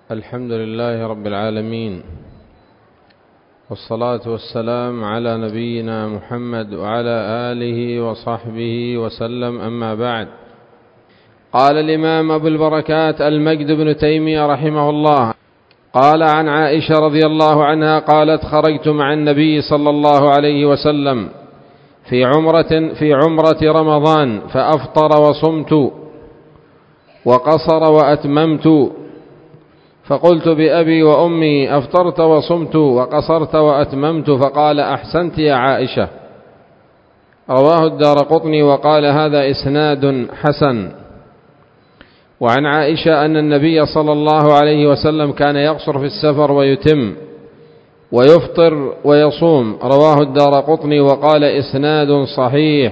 الحمد لله رب العالمين، والصلاة والسلام على نبينا محمد وعلى آله وصحبه وسلم، أما بعد. قال الإمام أبو البركات المجد بن تيمية رحمه الله قال عن عائشة رضي الله عنها قالت: خرجت مع النبي صلى الله عليه وسلم في عمرة رمضان، فأفطر وصمت وقصر وأتممت، فقلت بأبي وأمي: أفطرت وصمت وقصرت وأتممت؟ فقال: أحسنت يا عائشة. رواه الدارقطني وقال: هذا إسناد حسن. وعن عائشة أن النبي صلى الله عليه وسلم كان يقصر في السفر ويتم، ويفطر ويصوم. رواه الدارقطني وقال: إسناد صحيح،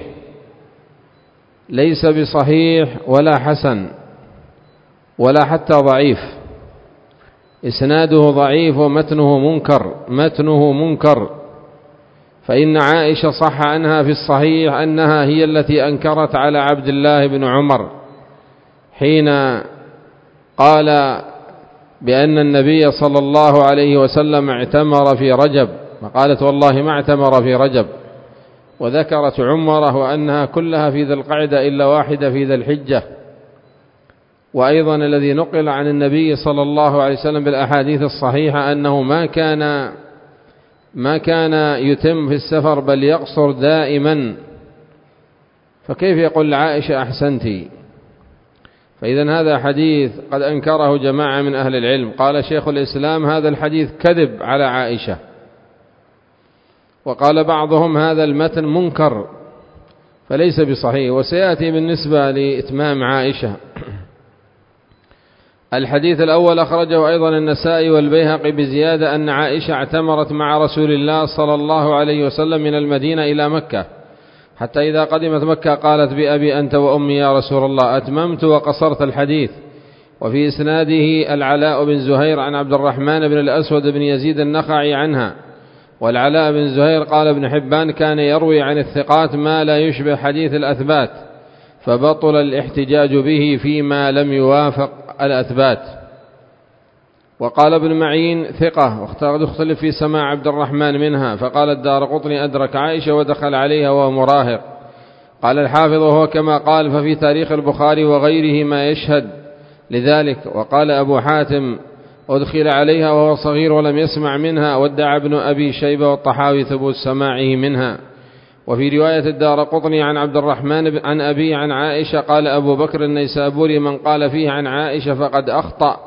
ليس بصحيح ولا حسن ولا حتى ضعيف، إسناده ضعيف ومتنه منكر. فإن عائشة صح عنها في الصحيح أنها هي التي أنكرت على عبد الله بن عمر حين قال بأن النبي صلى الله عليه وسلم اعتمر في رجب، فقالت: والله ما اعتمر في رجب، وذكرت عمره وأنها كلها في ذي القعدة إلا واحدة في ذي الحجة. وأيضا الذي نقل عن النبي صلى الله عليه وسلم بالأحاديث الصحيحة أنه ما كان يتم في السفر بل يقصر دائما، فكيف يقول لعائشة أحسنتي؟ فإذا هذا حديث قد أنكره جماعة من أهل العلم. قال شيخ الإسلام: هذا الحديث كذب على عائشة. وقال بعضهم: هذا المتن منكر فليس بصحيح. وسيأتي بالنسبة لإتمام عائشة. الحديث الأول أخرجه أيضا النسائي والبيهقي بزيادة أن عائشة اعتمرت مع رسول الله صلى الله عليه وسلم من المدينة إلى مكة، حتى إذا قدمت مكة قالت: بأبي أنت وأمي يا رسول الله، أتممت وقصرت الحديث. وفي إسناده العلاء بن زهير عن عبد الرحمن بن الأسود بن يزيد النخعي عنها. والعلاء بن زهير قال ابن حبان: كان يروي عن الثقات ما لا يشبه حديث الأثبات، فبطل الاحتجاج به فيما لم يوافق الأثبات. وقال ابن معين: ثقة، واختلف في سماع عبد الرحمن منها. فقال الدارقطني: أدرك عائشة ودخل عليها وهو مراهق. قال الحافظ: وهو كما قال، ففي تاريخ البخاري وغيره ما يشهد لذلك. وقال أبو حاتم: أدخل عليها وهو صغير ولم يسمع منها. وادعى ابن أبي شيبة والطحاوي ثبوت سماعه منها. وفي رواية الدارقطني عن عبد الرحمن عن أبي عن عائشة قال أبو بكر النيسابوري: من قال فيه عن عائشة فقد أخطأ.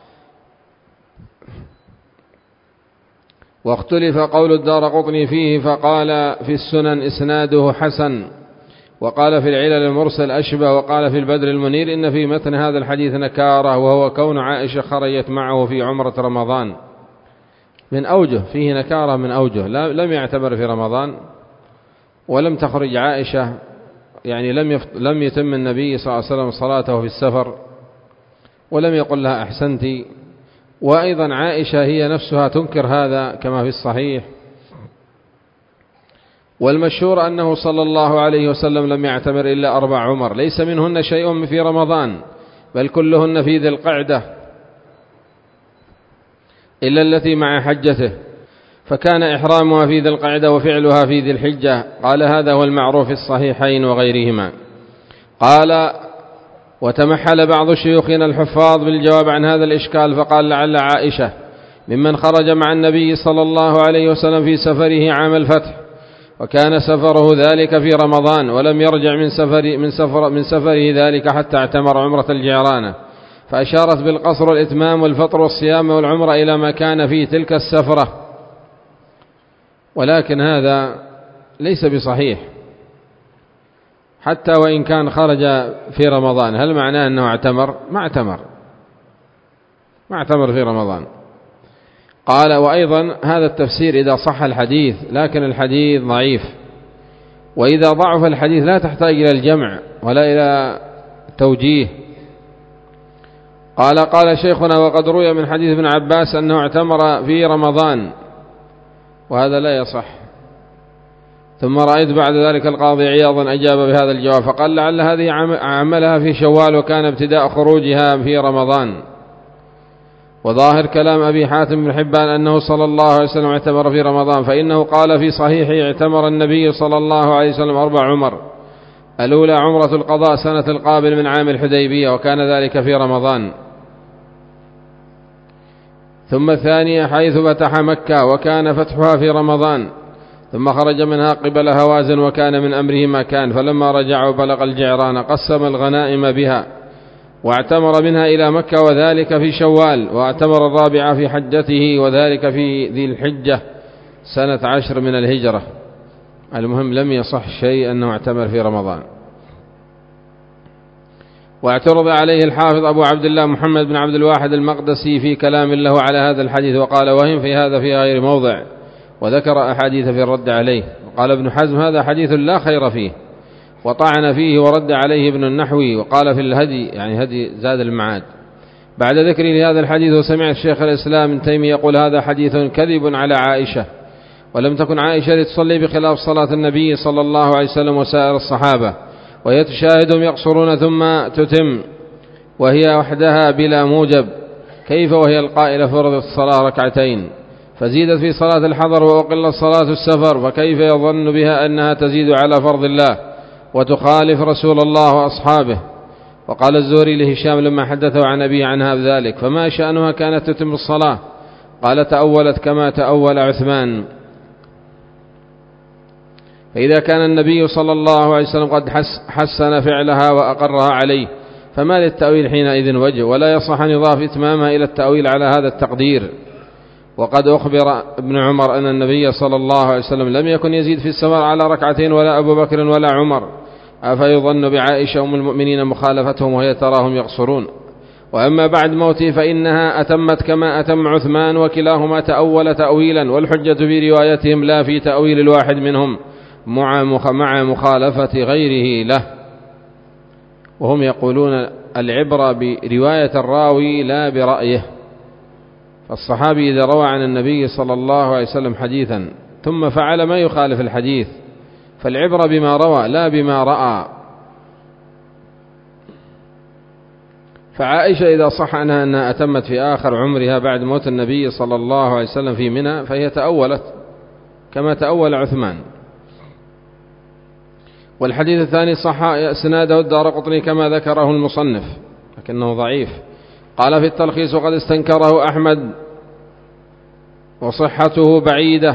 واختلف قول الدارقطني فيه، فقال في السنن إسناده حسن، وقال في العلل المرسل أشبه، وقال في البدر المنير إن في متن هذا الحديث نكارة، وهو كون عائشة خرجت معه في عمرة رمضان. من أوجه فيه نكارة، من أوجه لم يعتبر في رمضان، ولم تخرج عائشة، يعني لم يتم النبي صلى الله عليه وسلم صلاته في السفر، ولم يقل لها أحسنتي. وأيضا عائشة هي نفسها تنكر هذا كما في الصحيح. والمشهور أنه صلى الله عليه وسلم لم يعتمر إلا 4 عمر، ليس منهن شيء في رمضان، بل كلهن في ذي القعدة إلا التي مع حجته، فكان إحرامها في ذي القعدة وفعلها في ذي الحجة. قال: هذا هو المعروف في الصحيحين وغيرهما. قال: وتمحل بعض شيوخنا الحفاظ بالجواب عن هذا الإشكال، فقال: لعل عائشة ممن خرج مع النبي صلى الله عليه وسلم في سفره عام الفتح، وكان سفره ذلك في رمضان، ولم يرجع من سفره ذلك حتى اعتمر عمرة الجعرانة، فأشارت بالقصر والإتمام والفطر والصيام والعمرة إلى ما كان فيه تلك السفرة. ولكن هذا ليس بصحيح، حتى وإن كان خرج في رمضان. هل معناه أنه اعتمر؟ ما اعتمر في رمضان. قال: وأيضا هذا التفسير إذا صح الحديث، لكن الحديث ضعيف، وإذا ضعف الحديث لا تحتاج إلى الجمع ولا إلى توجيه. قال شيخنا: وقد روي من حديث ابن عباس أنه اعتمر في رمضان، وهذا لا يصح. ثم رأيت بعد ذلك القاضي عياضا أجاب بهذا الجواب، فقال: لعل هذه عملها في شوال، وكان ابتداء خروجها في رمضان. وظاهر كلام أبي حاتم بن حبان أنه صلى الله عليه وسلم اعتمر في رمضان، فإنه قال في صحيحه: اعتمر النبي صلى الله عليه وسلم 4 عمر، الأولى عمرة القضاء سنة القابل من عام الحديبية، وكان ذلك في رمضان، ثم الثانية حيث فتح مكة وكان فتحها في رمضان، ثم خرج منها قبل هوازن وكان من أمره ما كان، فلما رجع وبلغ الجعران قسم الغنائم بها واعتمر منها إلى مكة، وذلك في شوال، واعتمر الرابعة في حجته، وذلك في ذي الحجة سنة 10 من الهجرة. المهم لم يصح شيء أنه اعتمر في رمضان. واعترض عليه الحافظ أبو عبد الله محمد بن عبد الواحد المقدسي في كلام له على هذا الحديث، وقال: وهم في هذا في غير موضع، وذكر أحاديث في الرد عليه. وقال ابن حزم: هذا حديث لا خير فيه، وطعن فيه ورد عليه ابن النحوي. وقال في الهدي، يعني هدي زاد المعاد، بعد ذكر لهذا الحديث: وسمعت شيخ الإسلام ابن تيمية يقول: هذا حديث كذب على عائشة، ولم تكن عائشة لتصلي بخلاف صلاة النبي صلى الله عليه وسلم وسائر الصحابة، وهي تشاهدهم يقصرون ثم تتم، وهي وحدها بلا موجب، كيف وهي القائلة فرض الصلاة 2 ركعتين، فزيدت في صلاة الحضر وأقلت صلاة السفر، فكيف يظن بها أنها تزيد على فرض الله وتخالف رسول الله وأصحابه. وقال الزهري لهشام لما حدثه عن أبيه عنها بذلك: فما شأنها كانت تتم الصلاة؟ قال: تأولت كما تأول عثمان. فإذا كان النبي صلى الله عليه وسلم قد حسن فعلها وأقرها عليه، فما للتأويل حينئذ وجه، ولا يصح أن يضاف إتمامها إلى التأويل على هذا التقدير. وقد أخبر ابن عمر أن النبي صلى الله عليه وسلم لم يكن يزيد في السفر على 2 ركعتين، ولا أبو بكر ولا عمر، أفيظن بعائشة أم المؤمنين مخالفتهم وهي تراهم يقصرون. وأما بعد موته فإنها أتمت كما أتم عثمان، وكلاهما تأول تأويلا، والحجة في روايتهم لا في تأويل الواحد منهم مع مخالفة غيره له. وهم يقولون العبرة برواية الراوي لا برأيه، فالصحابي إذا روى عن النبي صلى الله عليه وسلم حديثا ثم فعل ما يخالف الحديث، فالعبرة بما روى لا بما رأى. فعائشة إذا صح عنها أنها أتمت في آخر عمرها بعد موت النبي صلى الله عليه وسلم في منى، فهي تأولت كما تأول عثمان. والحديث الثاني صح إسناده الدارقطني كما ذكره المصنف، لكنه ضعيف. قال في التلخيص: وقد استنكره أحمد وصحته بعيدة،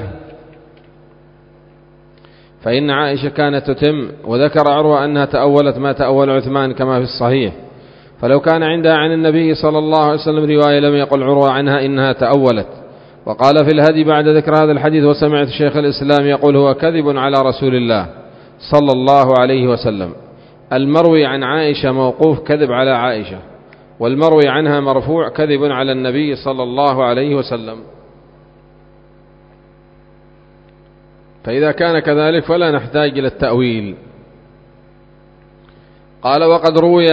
فإن عائشة كانت تتم، وذكر عروة أنها تأولت ما تأول عثمان كما في الصحيح، فلو كان عندها عن النبي صلى الله عليه وسلم رواية لم يقل عروة عنها إنها تأولت. وقال في الهدي بعد ذكر هذا الحديث: وسمعت شيخ الإسلام يقول: هو كذب على رسول الله صلى الله عليه وسلم. المروي عن عائشة موقوف كذب على عائشة، والمروي عنها مرفوع كذب على النبي صلى الله عليه وسلم. فإذا كان كذلك فلا نحتاج إلى التأويل. قال: وقد روي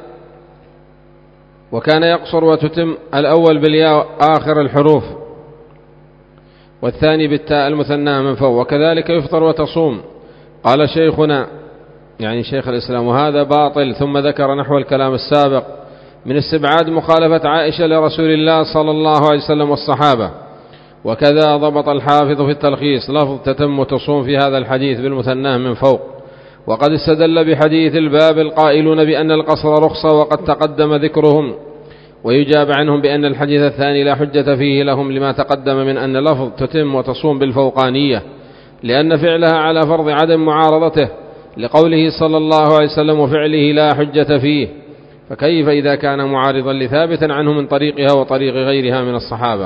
وكان يقصر وتتم الأول بالياء آخر الحروف، والثاني بالتاء المثنى من فوق، وكذلك يفطر وتصوم. قال شيخنا يعني شيخ الإسلام: وهذا باطل. ثم ذكر نحو الكلام السابق من استبعاد مخالفة عائشة لرسول الله صلى الله عليه وسلم والصحابة. وكذا ضبط الحافظ في التلخيص لفظ تتم وتصوم في هذا الحديث بالمثنى من فوق، وقد استدل بحديث الباب القائلون بأن القصر رخصة وقد تقدم ذكرهم، ويجاب عنهم بأن الحديث الثاني لا حجة فيه لهم لما تقدم من أن لفظ تتم وتصوم بالفوقانية، لأن فعلها على فرض عدم معارضته لقوله صلى الله عليه وسلم: وفعله لا حجة فيه. فكيف إذا كان معارضا لثابت عنه من طريقها وطريق غيرها من الصحابة؟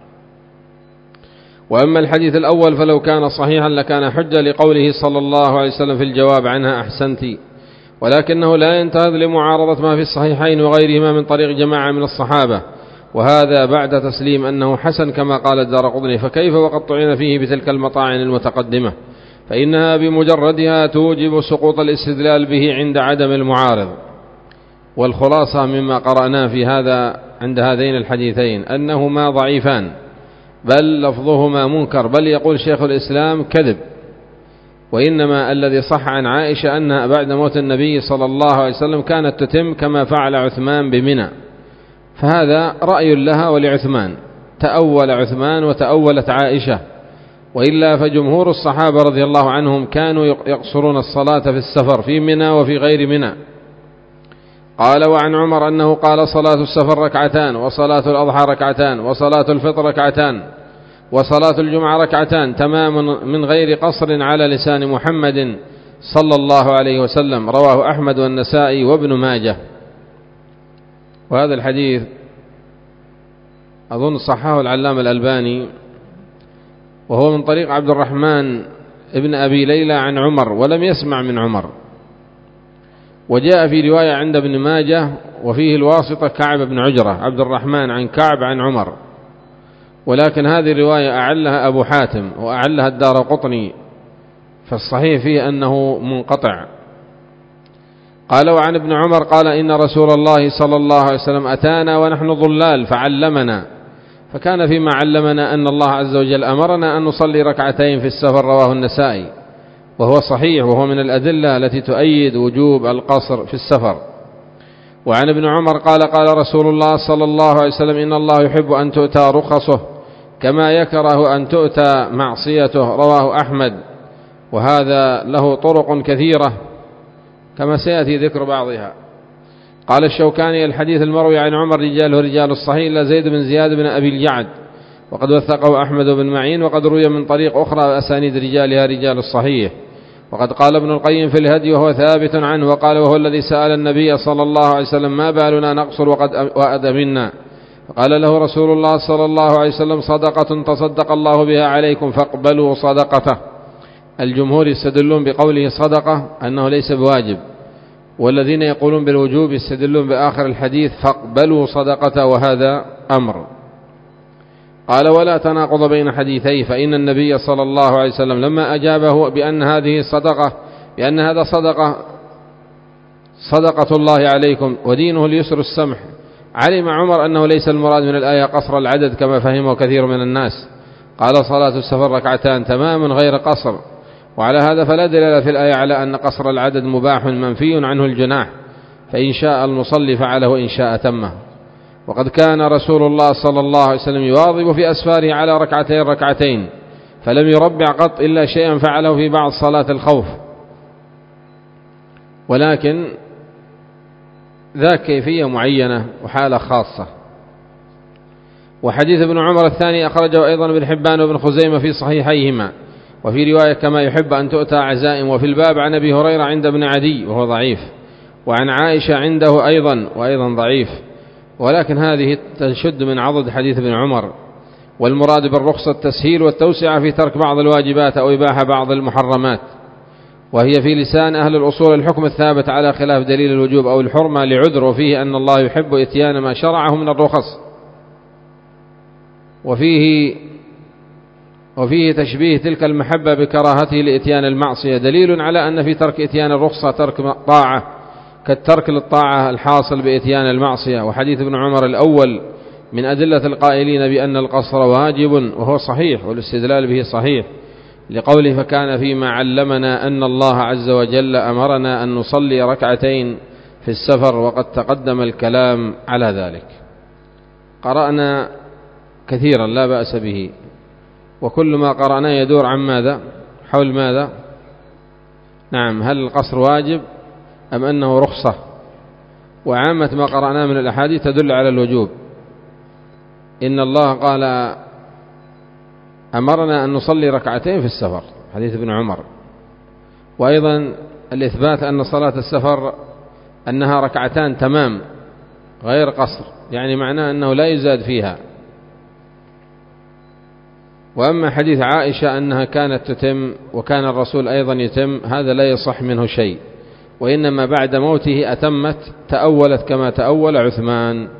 وأما الحديث الأول فلو كان صحيحا لكان حجة لقوله صلى الله عليه وسلم في الجواب عنها: أحسنتِ، ولكنه لا ينتهض لمعارضة ما في الصحيحين وغيرهما من طريق جماعة من الصحابة، وهذا بعد تسليم أنه حسن كما قال الدارقطني. فكيف وقد طعن فيه بتلك المطاعن المتقدمة؟ فإنها بمجردها توجب سقوط الاستدلال به عند عدم المعارض. والخلاصة مما قرأناه في هذا عند هذين الحديثين أنهما ضعيفان، بل لفظهما منكر، بل يقول شيخ الإسلام كذب. وإنما الذي صح عن عائشة أنها بعد موت النبي صلى الله عليه وسلم كانت تتم كما فعل عثمان بمنى، فهذا رأي لها ولعثمان، تأول عثمان وتأولت عائشة، وإلا فجمهور الصحابة رضي الله عنهم كانوا يقصرون الصلاة في السفر في منى وفي غير منى. قال وعن عمر أنه قال صلاة السفر ركعتان، وصلاة الأضحى ركعتان، وصلاة الفطر ركعتان، وصلاة الجمعة ركعتان، تمام من غير قصر على لسان محمد صلى الله عليه وسلم. رواه أحمد والنسائي وابن ماجه. وهذا الحديث أظن صححه العلامة الألباني، وهو من طريق عبد الرحمن ابن أبي ليلى عن عمر ولم يسمع من عمر. وجاء في رواية عند ابن ماجه وفيه الواسطة كعب بن عجرة، عبد الرحمن عن كعب عن عمر، ولكن هذه الرواية أعلها أبو حاتم وأعلها الدارقطني، فالصحيح فيه أنه منقطع. قال وعن ابن عمر قال إن رسول الله صلى الله عليه وسلم أتانا ونحن ضلال فعلمنا، فكان فيما علمنا أن الله عز وجل أمرنا أن نصلي ركعتين في السفر. رواه النسائي، وهو صحيح، وهو من الأدلة التي تؤيد وجوب القصر في السفر. وعن ابن عمر قال قال رسول الله صلى الله عليه وسلم إن الله يحب أن تؤتى رخصه كما يكره أن تؤتى معصيته. رواه أحمد، وهذا له طرق كثيرة كما سيأتي ذكر بعضها. قال الشوكاني الحديث المروي عن عمر رجاله رجال الصحيح إلا زيد بن زياد بن أبي الجعد، وقد وثقه أحمد بن معين، وقد روي من طريق أخرى أسانيد رجالها رجال الصحيح. وقد قال ابن القيم في الهدي وهو ثابت عنه، وقال وهو الذي سأل النبي صلى الله عليه وسلم ما بالنا نقصر وقد منا، فقال له رسول الله صلى الله عليه وسلم صدقة تصدق الله بها عليكم فاقبلوا صدقته. الجمهور يستدلون بقوله صدقة أنه ليس بواجب، والذين يقولون بالوجوب يستدلون بآخر الحديث فاقبلوا صدقته، وهذا أمر. قال ولا تناقض بين حديثي، فإن النبي صلى الله عليه وسلم لما أجابه بأن هذه صدقة، بأن هذا صدقة الله عليكم ودينه اليسر السمح، علم عمر أنه ليس المراد من الآية قصر العدد كما فهمه كثير من الناس. قال صلاة السفر ركعتان تمام غير قصر، وعلى هذا فلا دليل في الآية على أن قصر العدد مباح منفي عنه الجناح، فإن شاء المصلي فعله وإن شاء تمه. وقد كان رسول الله صلى الله عليه وسلم يواظب في أسفاره على ركعتين، فلم يربع قط إلا شيئا فعله في بعض صلاة الخوف، ولكن ذاك كيفية معينة وحالة خاصة. وحديث ابن عمر الثاني أخرجه أيضا ابن حبان وابن خزيمة في صحيحيهما، وفي رواية كما يحب أن تؤتى عزائم. وفي الباب عن أبي هريرة عند ابن عدي وهو ضعيف، وعن عائشة عنده وأيضا ضعيف، ولكن هذه تنشد من عضد حديث ابن عمر. والمراد بالرخصة التسهيل والتوسعة في ترك بعض الواجبات أو إباحة بعض المحرمات، وهي في لسان أهل الأصول الحكم الثابت على خلاف دليل الوجوب أو الحرمة لعذر، وفيه أن الله يحب إتيان ما شرعه من الرخص. وفيه تشبيه تلك المحبة بكراهته لإتيان المعصية، دليل على أن في ترك إتيان الرخصة ترك طاعة كالترك للطاعة الحاصل بإتيان المعصية. وحديث ابن عمر الأول من أدلة القائلين بأن القصر واجب، وهو صحيح والاستدلال به صحيح، لقوله فكان فيما علمنا أن الله عز وجل أمرنا أن نصلي ركعتين في السفر، وقد تقدم الكلام على ذلك. قرأنا كثيرا لا بأس به، وكل ما قرأناه يدور عن ماذا؟ حول ماذا؟ نعم، هل القصر واجب أم أنه رخصة؟ وعامة ما قرأناه من الأحاديث تدل على الوجوب. إن الله قال أمرنا أن نصلي ركعتين في السفر، حديث ابن عمر. وأيضا الإثبات أن صلاة السفر أنها ركعتان تمام غير قصر، يعني معناه أنه لا يزاد فيها. وأما حديث عائشة أنها كانت تتم وكان الرسول أيضا يتم، هذا لا يصح منه شيء، وإنما بعد موته أتمت، تأولت كما تأول عثمان.